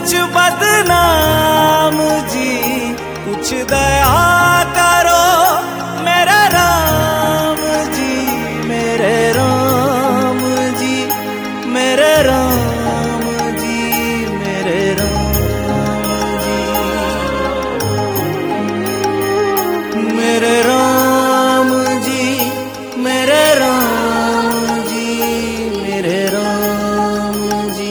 सच बदनाम जी, कुछ दया करो मेरे राम जी, मेरे राम जी, मेरे राम जी, मेरे राम जी, मेरे राम जी, मेरे राम जी, मेरे राम जी।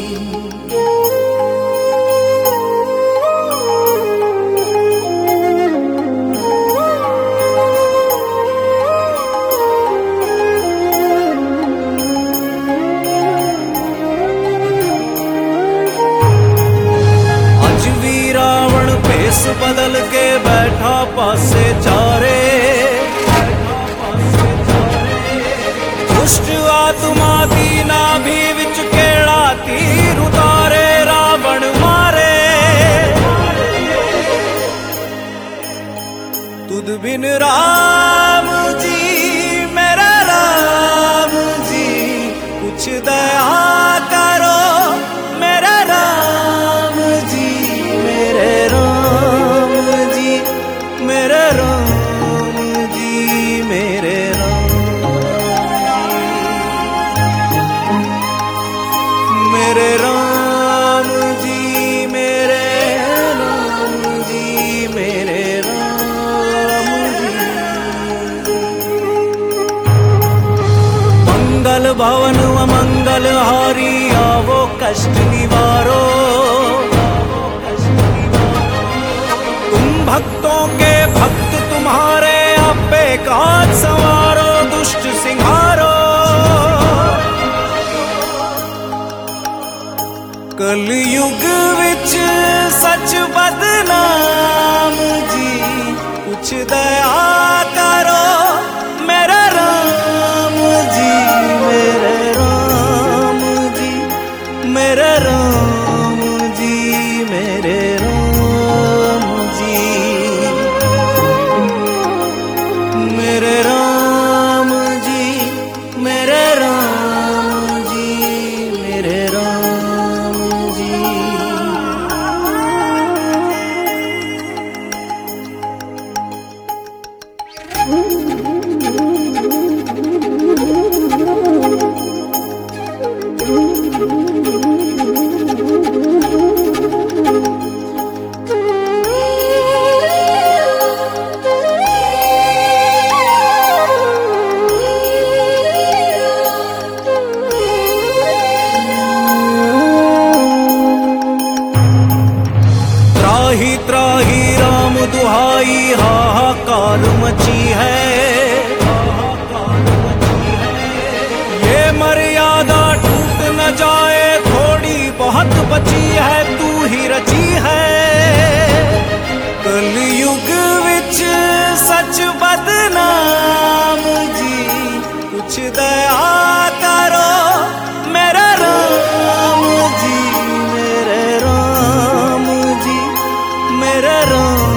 बदल के बैठा पासे चारे, दुष्ट आत्मा दीना भी विच केड़ा तीर उतारे, रावण मारे। तुद बिन राम जी, मेरा राम जी, कुछ दया करो मेरा राम जी, मेरे राम जी, मेरे राम जी, मेरे राम, मेरे राम जी, मेरे राम जी, मेरे राम जी। मंगल भवन अमंगल हारी, आवो कष्ट निवारो, भक्तों के भक्त तुम्हारे, आपे काज संवारो, दुष्ट सिंहारो। कलयुग विच सच बदनाम जी, कुछ दया करो मेरा राम जी, मेरे राम जी, मेरे राम जी, मेरे राम जी, मेरे राम जी, मेरे राम जी, मेरे राम जी। त्राही त्राही राम दुहाई, हाहाकार मची है, ये मर्यादा टूट न जाए, थोड़ी बहुत बची है, तू ही रची है। कलयुग विच सच बदनाम जी, कुछ दया करो मेरा राम जी, मेरे राम जी, मेरे राम